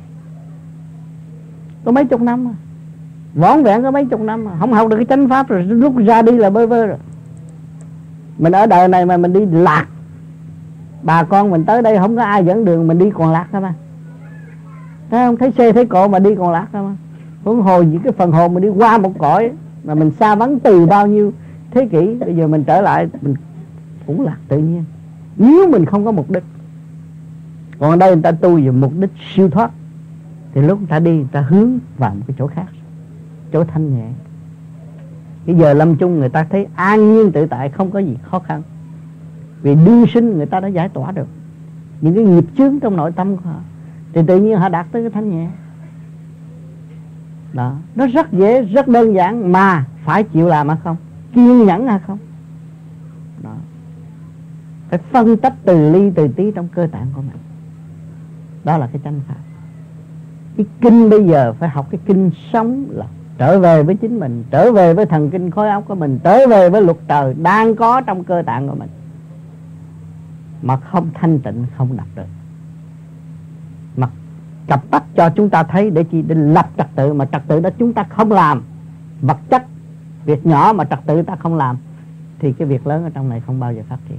Có mấy chục năm mà, vỏn vẹn có mấy chục năm mà không học được cái chánh pháp rồi lúc ra đi là bơ vơ rồi. Mình ở đời này mà mình đi lạc, bà con mình tới đây không có ai dẫn đường, mình đi còn lạc thôi mà. Thấy không? Thấy xe thấy cộ mà đi còn lạc thôi mà. Huống hồ những cái phần hồn mình đi qua một cõi mà mình xa vắng từ bao nhiêu thế kỷ, bây giờ mình trở lại mình cũng lạc tự nhiên, nếu mình không có mục đích. Còn ở đây người ta tu về mục đích siêu thoát, thì lúc người ta đi người ta hướng vào một cái chỗ khác, chỗ thanh nhẹ. Cái giờ lâm chung người ta thấy an nhiên tự tại, không có gì khó khăn. Vì đương sinh người ta đã giải tỏa được những cái nghiệp chướng trong nội tâm của họ, thì tự nhiên họ đạt tới cái thanh nhẹ. Đó, nó rất dễ, rất đơn giản, mà phải chịu làm hay không, kiên nhẫn hay không. Đó, phải phân tách từ ly từ tí trong cơ tạng của mình. Đó là cái chánh pháp. Cái kinh bây giờ phải học cái kinh sống, là trở về với chính mình, trở về với thần kinh khối óc của mình, trở về với luật trời đang có trong cơ tạng của mình. Mà không thanh tịnh không đọc được. Mà cặp tắc cho chúng ta thấy để chi? Để lập trật tự, mà trật tự đó chúng ta không làm. Vật chất, việc nhỏ mà trật tự ta không làm, thì cái việc lớn ở trong này không bao giờ phát triển.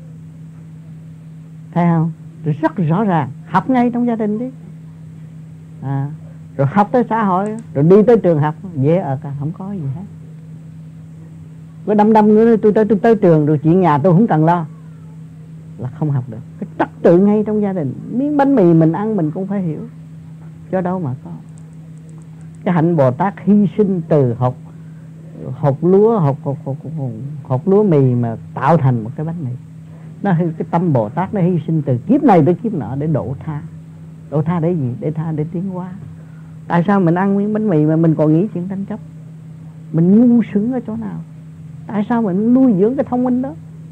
Thấy không? Rất rõ ràng. Học ngay trong gia đình đi, rồi học tới xã hội, rồi đi tới trường học, dễ ở cả, không có gì hết. Có đâm nữa tôi tới trường rồi chuyện nhà tôi không cần lo, là không học được. Cái trật tự ngay trong gia đình. Miếng bánh mì mình ăn mình cũng phải hiểu, cho đâu mà có. Cái hạnh Bồ Tát hy sinh từ hột lúa mì mà tạo thành một cái bánh mì. Cái tâm Bồ Tát nó hy sinh từ kiếp này tới kiếp nọ để độ tha. Độ tha để gì? Để tha, để tiến hóa. Tại sao mình ăn miếng bánh mì mà mình còn nghĩ chuyện tranh chấp? Mình ngu sững ở chỗ nào? Tại sao mình nuôi dưỡng cái thông minh đó?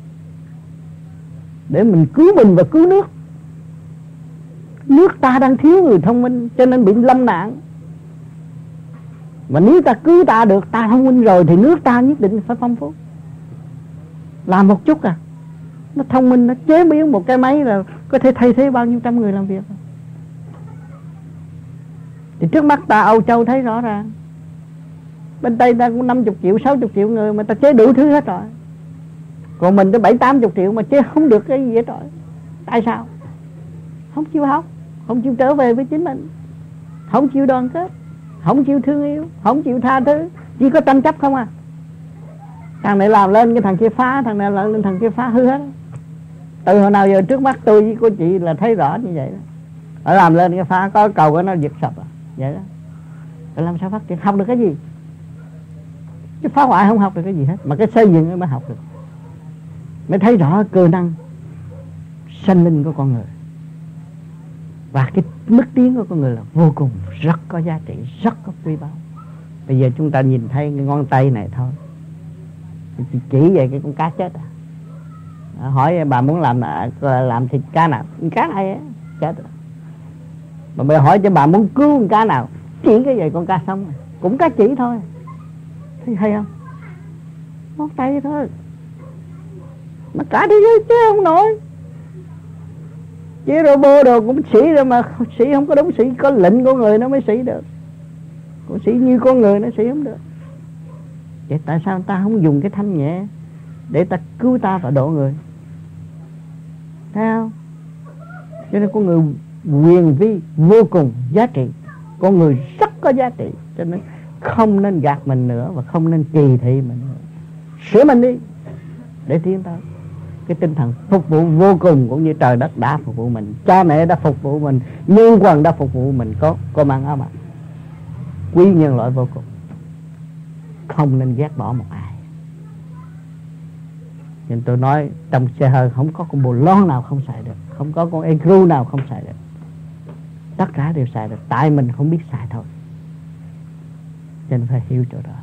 Để mình cứu mình và cứu nước. Nước ta đang thiếu người thông minh, cho nên bị lâm nạn. Mà nếu ta cứu ta được, ta thông minh rồi, thì nước ta nhất định phải phong phú. Làm một chút nó thông minh, nó chế biến một cái máy là có thể thay thế bao nhiêu trăm người làm việc. Thì trước mắt ta Âu Châu thấy rõ ràng. Bên Tây ta cũng 50 triệu, 60 triệu người mà ta chế đủ thứ hết rồi. Còn mình tới 70-80 triệu mà chế không được cái gì hết rồi. Tại sao? Không chịu học, không chịu trở về với chính mình, không chịu đoàn kết, không chịu thương yêu, không chịu tha thứ, chỉ có tranh chấp không à. Thằng này làm lên cái thằng kia phá, thằng này làm lên thằng kia phá hư hết. Từ hồi nào giờ trước mắt tôi với cô chị là thấy rõ như vậy đó. Ở làm lên cái phá, có cầu của nó giật sập vậy đó. Rồi làm sao phát triển? Học được cái gì? Chứ phá hoại không học được cái gì hết. Mà cái xây dựng mới học được, mới thấy rõ cơ năng sanh linh của con người. Và cái mức tiến của con người là vô cùng, rất có giá trị, rất có quý báu. Bây giờ chúng ta nhìn thấy cái ngón tay này thôi, chỉ về cái con cá chết hỏi bà muốn làm thịt cá nào? Cá này chết rồi. Mà bây giờ hỏi cho bà muốn cứu con cá nào? Chỉ cái vậy, con cá sống này. Cũng cá chỉ thôi. Thấy hay không? Ngón tay thôi. Mà cả thế giới chứ không nổi. Chứ robot đồ cũng sĩ rồi, mà sĩ không có đúng sĩ, có lệnh của người nó mới sĩ được. Còn sĩ như con người nó sĩ không được. Vậy tại sao ta không dùng cái thanh nhẹ để ta cứu ta và độ người? Thấy không? Cho nên con người quyền vi vô cùng giá trị. Con người rất có giá trị. Cho nên không nên gạt mình nữa, và không nên kỳ thị mình nữa. Sửa mình đi để tiến tới cái tinh thần phục vụ vô cùng, cũng như trời đất đã phục vụ mình, cha mẹ đã phục vụ mình, nhân quần đã phục vụ mình, có mang áo mặc, quý nhân loại vô cùng. Không nên ghét bỏ một ai. Nhưng tôi nói trong xe hơi không có con bồ lon nào không xài được, không có con ecru nào không xài được. Tất cả đều xài được, tại mình không biết xài thôi. Cho nên phải hiểu chỗ đó.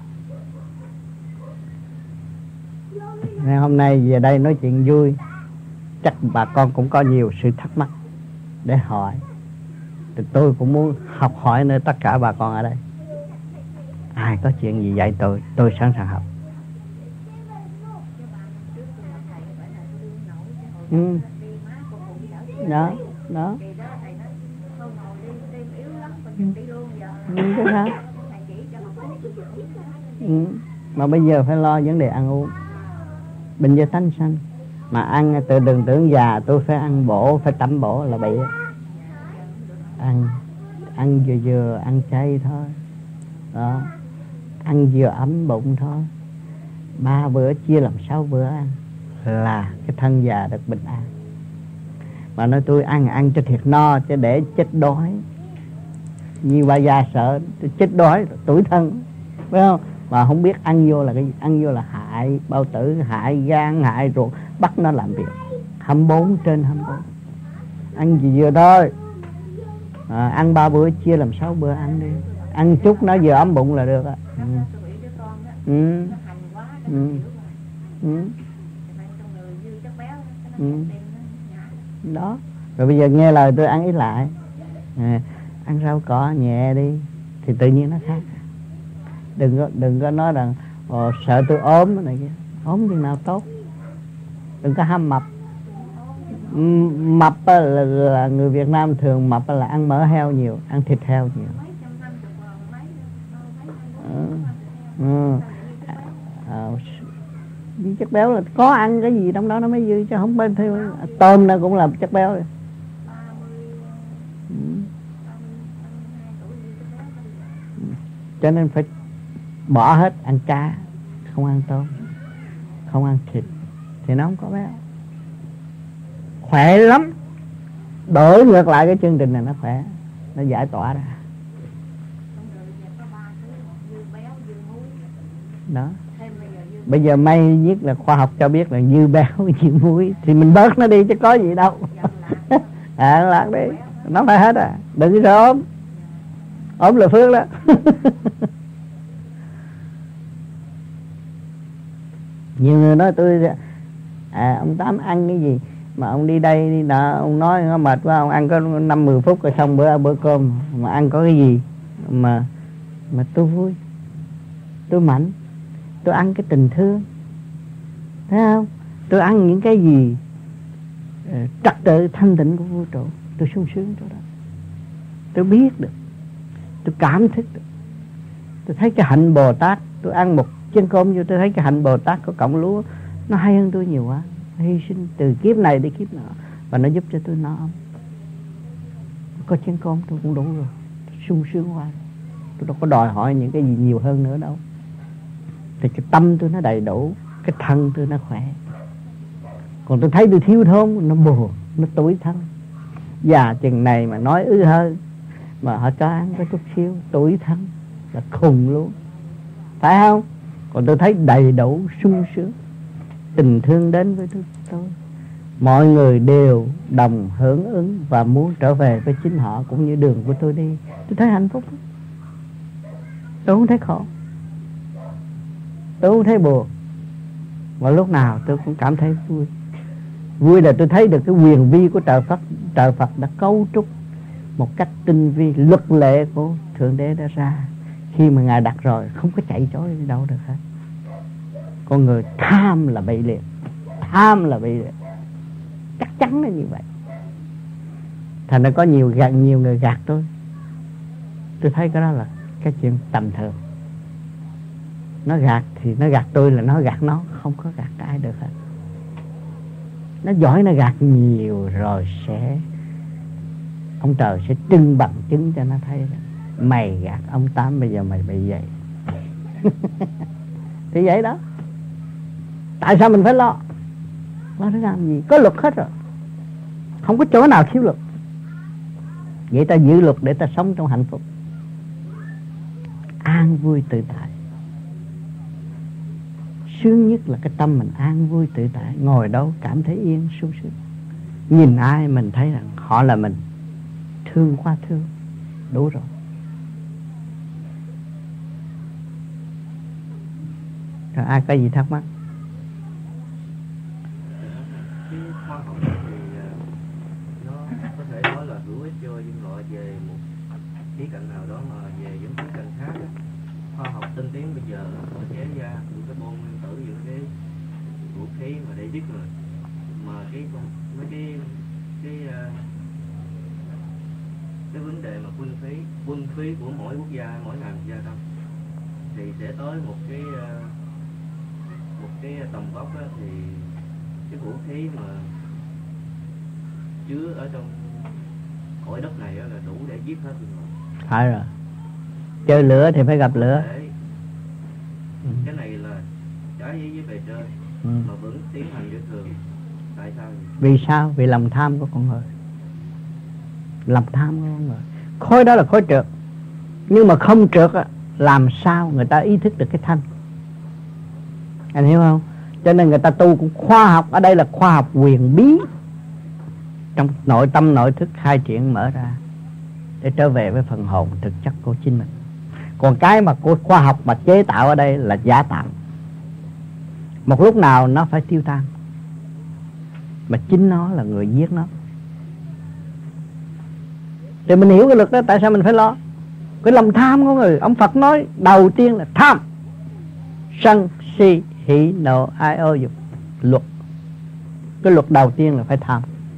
Nên hôm nay về đây nói chuyện vui, chắc bà con cũng có nhiều sự thắc mắc để hỏi. Thì tôi cũng muốn học hỏi nơi tất cả bà con ở đây. Ai có chuyện gì dạy tôi sẵn sàng học. Đó. Cái sao? Mà bây giờ phải lo vấn đề ăn uống, bệnh do tánh sanh. Mà ăn tự đừng tưởng già tôi phải ăn bổ, phải tẩm bổ là bậy. Ăn vừa ăn chay thôi đó, ăn vừa ấm bụng thôi. 3 bữa chia làm 6 bữa ăn là cái thân già được bình an. Mà nói tôi ăn cho thiệt no, chứ để chết đói như bà già sợ chết đói tuổi thân, phải không? Mà không biết ăn vô là cái gì. Ăn vô là hại bao tử, hại gan, hại ruột, bắt nó làm việc 24/24. Ăn gì vừa thôi. Ăn 3 bữa chia làm 6 bữa ăn đi. Ăn chút nó vừa ấm bụng là được á. Đó. Rồi bây giờ nghe lời tôi ăn ít lại. Ăn rau cỏ nhẹ đi thì tự nhiên nó khác. Đừng có nói rằng sợ tôi ốm này kia. Ốm chừng nào tốt. Đừng có ham mập. Mập là người Việt Nam thường mập là ăn mỡ heo nhiều, ăn thịt heo nhiều. Chất béo là có ăn cái gì trong đó nó mới dư, chứ không bên theo tôm nó cũng là chất béo. Cho nên phải bỏ hết, ăn cá, không ăn tôm, không ăn thịt thì nó không có béo. Khỏe lắm. Đổi ngược lại cái chương trình này nó khỏe, nó giải tỏa ra. Đó. Bây giờ may nhất là khoa học cho biết là dư béo, dư muối thì mình bớt nó đi chứ có gì đâu. Lạc đi, nó phải hết à. Đừng có sợ ốm. Ốm là phước đó. Nhiều người nói tôi ông Tám ăn cái gì mà ông đi đây đi đó, ông nói nó mệt quá, ông ăn có 5-10 phút rồi xong bữa cơm. Mà ăn có cái gì mà tôi vui, tôi mạnh, tôi ăn cái tình thương, thấy không? Tôi ăn những cái gì trật tự thanh tịnh của vũ trụ, tôi sung sướng chỗ đó. Tôi biết được, tôi cảm thức được. Tôi thấy cái hạnh Bồ Tát, tôi ăn một chén cơm vô tôi thấy cái hạnh Bồ Tát có cọng lúa nó hay hơn tôi nhiều quá. Hy sinh từ kiếp này đến kiếp nọ và nó giúp cho tôi no ấm. Có chén cơm tôi cũng đủ rồi, tôi sung sướng quá. Tôi đâu có đòi hỏi những cái gì nhiều hơn nữa đâu. Thì cái tâm tôi nó đầy đủ, cái thân tôi nó khỏe. Còn tôi thấy tôi thiếu thốn, nó buồn, nó tủi thân. Già chừng này mà nói hơi mà họ cho ăn có chút xíu, tủi thân là khùng luôn, phải không? Còn tôi thấy đầy đủ, sung sướng, tình thương đến với tôi. Mọi người đều đồng hưởng ứng và muốn trở về với chính họ cũng như đường của tôi đi. Tôi thấy hạnh phúc. Tôi không thấy khổ, tôi không thấy buồn. Và lúc nào tôi cũng cảm thấy vui. Vui là tôi thấy được cái quyền vi của trời Phật. Trời Phật đã cấu trúc một cách tinh vi, luật lệ của Thượng Đế đã ra. Khi mà Ngài đặt rồi không có chạy chối đi đâu được hết. Con người tham là bị liệt, tham là bị liệt, chắc chắn là như vậy. Thành ra có nhiều người gạt tôi thấy cái đó là cái chuyện tầm thường. Nó gạt thì nó gạt tôi là nó gạt nó, không có gạt ai được hết. Nó giỏi, nó gạt nhiều rồi ông trời sẽ trưng bằng chứng cho nó thấy là mày gạt ông Tám, bây giờ mày bị vậy. Thì vậy đó. Tại sao mình phải lo để làm gì? Có luật hết rồi, không có chỗ nào thiếu luật. Vậy ta giữ luật để ta sống trong hạnh phúc, an vui tự tại. Sướng nhất là cái tâm mình an vui tự tại, ngồi đâu cảm thấy yên sung sướng. Nhìn ai mình thấy rằng họ là mình, thương qua thương, đủ rồi. Rồi ai có gì thắc mắc? Cái khoa học thì nó có thể nói là hữu ích cho nhân loại về một khía cạnh nào đó, mà về những khía cạnh khác khoa học tinh tiến bây giờ họ chế ra những cái bom nguyên tử, những cái vũ khí mà để giết người. Mà mấy cái vấn đề mà quân phí của mỗi quốc gia, mỗi ngành gia đâu thì sẽ tới một cái tầm vóc đó, thì cái vũ khí mà chứa ở trong cõi đất này là đủ để giết hết rồi. Phải rồi. Chơi lửa thì phải gặp lửa. Cái này là trái với bề trên mà vẫn tiến hành như thường. Tại sao vậy? Vì sao? Vì lòng tham của con người. Lòng tham của con người. Khối đó là khối trượt. Nhưng mà không trượt làm sao người ta ý thức được cái thanh? Anh hiểu không? Cho nên người ta tu cũng khoa học. Ở đây là khoa học quyền bí, trong nội tâm nội thức khai triển mở ra để trở về với phần hồn thực chất của chính mình. Còn cái mà của khoa học mà chế tạo ở đây là giả tạm. Một lúc nào nó phải tiêu tan, mà chính nó là người giết nó. Thì mình hiểu cái luật đó, tại sao mình phải lo? Cái lòng tham của người, ông Phật nói đầu tiên là tham, sân si hỉ nộ ái ố dục. Luật, cái luật đầu tiên là phải tham.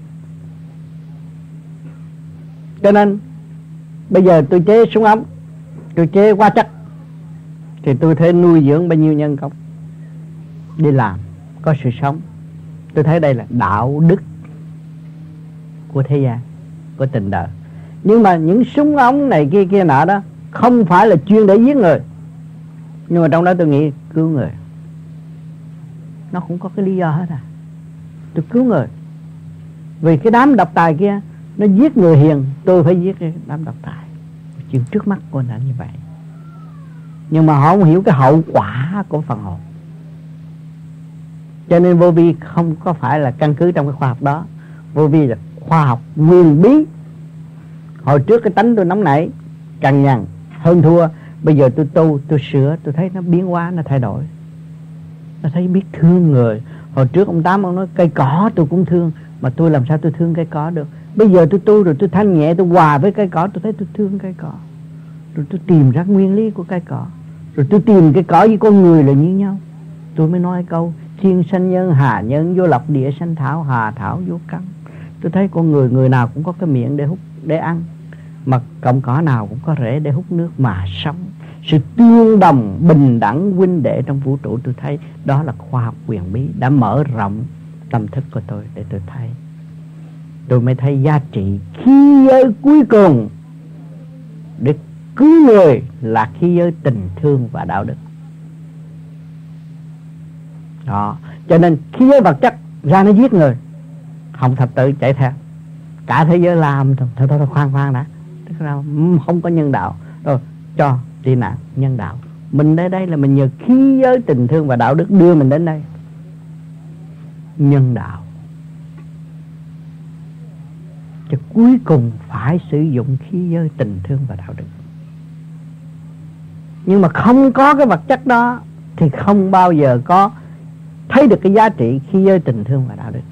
Cho nên bây giờ tôi chế súng ống, tôi chế hóa chất, thì tôi thể nuôi dưỡng bao nhiêu nhân công đi làm, có sự sống. Tôi thấy đây là đạo đức của thế gian, của tình đời. Nhưng mà những súng ống này kia kia nọ đó không phải là chuyên để giết người, nhưng mà trong đó tôi nghĩ cứu người. Nó cũng có cái lý do hết à. Tôi cứu người vì cái đám độc tài kia nó giết người hiền, tôi phải giết cái đám độc tài. Chuyện trước mắt của anh như vậy. Nhưng mà họ không hiểu cái hậu quả của phần hồn. Cho nên vô vi không có phải là căn cứ trong cái khoa học đó. Vô vi là khoa học nguyên bí. Hồi trước cái tánh tôi nóng nảy, cằn nhằn, hơn thua. Bây giờ tôi tu, tôi sửa, tôi thấy nó biến hóa, nó thay đổi. Nó thấy biết thương người. Hồi trước ông Tám ông nói cây cỏ tôi cũng thương, mà tôi làm sao tôi thương cây cỏ được. Bây giờ tôi tu rồi, tôi thanh nhẹ, tôi hòa với cây cỏ, tôi thấy tôi thương cây cỏ. Rồi tôi tìm ra nguyên lý của cây cỏ. Rồi tôi tìm cây cỏ với con người là như nhau. Tôi mới nói câu thiên sanh nhân, hà nhân vô lộc, địa sanh thảo, hà thảo vô căn. Tôi thấy con người, người nào cũng có cái miệng để hút, để ăn, mà cọng cỏ nào cũng có rễ để hút nước mà sống. Sự tương đồng, bình đẳng, huynh đệ trong vũ trụ, tôi thấy đó là khoa học quyền bí đã mở rộng tâm thức của tôi để tôi thấy. Tôi mới thấy giá trị khí giới cuối cùng để cứu người là khí giới tình thương và đạo đức. Đó, cho nên khí giới vật chất ra nó giết người, Hồng Thập Tự chạy theo, cả thế giới làm thôi khoan đã, tức là không có nhân đạo rồi cho tị nạn nhân đạo. Mình đến đây là mình nhờ khí giới tình thương và đạo đức đưa mình đến đây. Nhân đạo, chứ cuối cùng phải sử dụng khí giới tình thương và đạo đức. Nhưng mà không có cái vật chất đó thì không bao giờ có thấy được cái giá trị khí giới tình thương và đạo đức.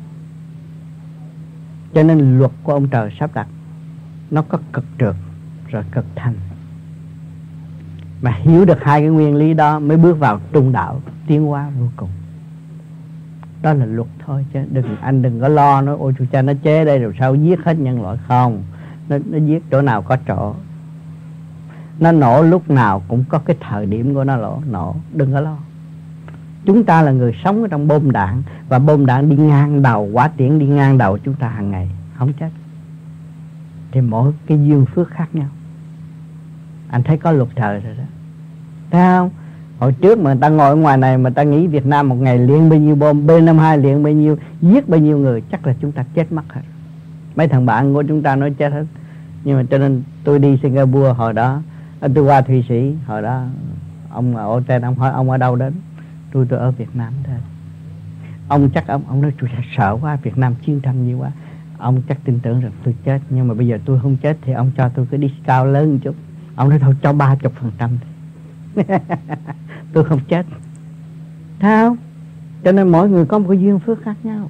Cho nên luật của ông trời sắp đặt nó có cực trượt rồi cực thanh. Mà hiểu được hai cái nguyên lý đó mới bước vào trung đạo, tiến hóa vô cùng. Đó là luật thôi, chứ anh đừng có lo nói ôi chú cha nó chế đây rồi sao giết hết nhân loại. Không, nó giết chỗ nào có chỗ. Nó nổ lúc nào cũng có cái thời điểm của nó nổ, đừng có lo. Chúng ta là người sống ở trong bom đạn, và bom đạn đi ngang đầu, hỏa tiễn đi ngang đầu chúng ta hàng ngày, không chết. Thì mỗi cái duyên phước khác nhau. Anh thấy có luật trời rồi đó, thấy không? Hồi trước mà người ta ngồi ở ngoài này mà ta nghĩ Việt Nam một ngày liền bao nhiêu bom, B-52 liền bao nhiêu, giết bao nhiêu người, chắc là chúng ta chết mất hết. Mấy thằng bạn của chúng ta nói chết hết. Nhưng mà cho nên tôi đi Singapore hồi đó, tôi qua Thụy Sĩ hồi đó, ông ở trên ông hỏi ông ở đâu đến, tôi ở Việt Nam thôi. Ông chắc ông nói tôi sợ quá, Việt Nam chiến tranh nhiều quá. Ông chắc tin tưởng rằng tôi chết, nhưng mà bây giờ tôi không chết thì ông cho tôi cái discount lớn một chút. Ông nói thôi cho 30%. Tôi không chết. Thấy không? Cho nên mỗi người có một cái duyên phước khác nhau.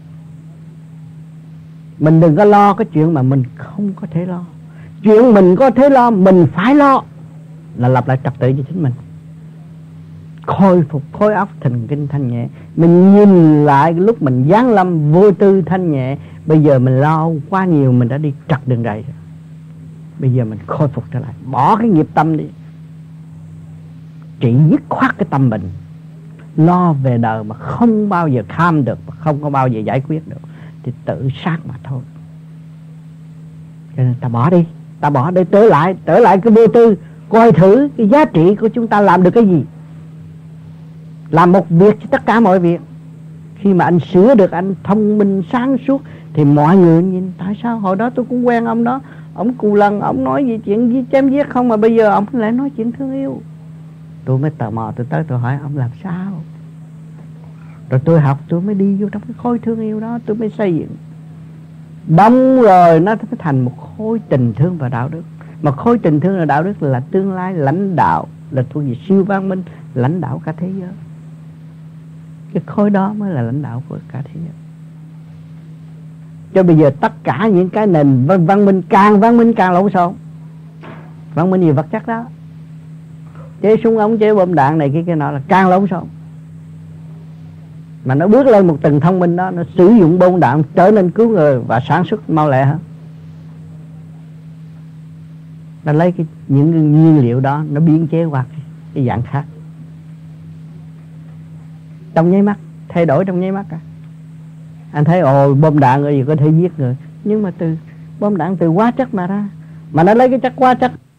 Mình đừng có lo cái chuyện mà mình không có thể lo. Chuyện mình có thể lo, mình phải lo, là lập lại trật tự cho chính mình. Khôi phục khối óc thần kinh thanh nhẹ. Mình nhìn lại lúc mình giáng lâm vô tư thanh nhẹ. Bây giờ mình lo quá nhiều, mình đã đi trật đường rầy rồi. Bây giờ mình khôi phục trở lại, bỏ cái nghiệp tâm đi, chỉ dứt khoát cái tâm mình. Lo về đời mà không bao giờ kham được, không có bao giờ giải quyết được, thì tự sát mà thôi. Cho nên ta bỏ đi, trở lại cái vô tư, coi thử cái giá trị của chúng ta làm được cái gì. Làm một việc cho tất cả mọi việc. Khi mà anh sửa được, anh thông minh sáng suốt, thì mọi người nhìn tại sao hồi đó tôi cũng quen ông đó, ông cù lần, ông nói gì chuyện chém giết không, mà bây giờ ông lại nói chuyện thương yêu. Tôi mới tò mò, tôi tới tôi hỏi ông làm sao. Rồi tôi học, tôi mới đi vô trong cái khối thương yêu đó, tôi mới xây dựng. Đông rồi nó thành một khối tình thương và đạo đức. Mà khối tình thương và đạo đức là tương lai lãnh đạo, là thuộc về siêu văn minh, lãnh đạo cả thế giới. Cái khối đó mới là lãnh đạo của cả thế giới. Cho bây giờ tất cả những cái nền văn minh càng lộn xộn. Văn minh gì vật chất đó, chế súng ống, chế bom đạn này kia nọ là càng lộn xộn. Mà nó bước lên một tầng thông minh đó, nó sử dụng bom đạn trở nên cứu người và sản xuất mau lẹ hơn. Nó lấy những cái nhiên liệu đó, nó biến chế qua cái dạng khác, trong nháy mắt, thay đổi trong nháy mắt cả. Anh thấy ồ, bom đạn rồi gì có thể giết người, nhưng mà từ bom đạn từ hóa chất mà ra, mà nó lấy cái chất hóa chất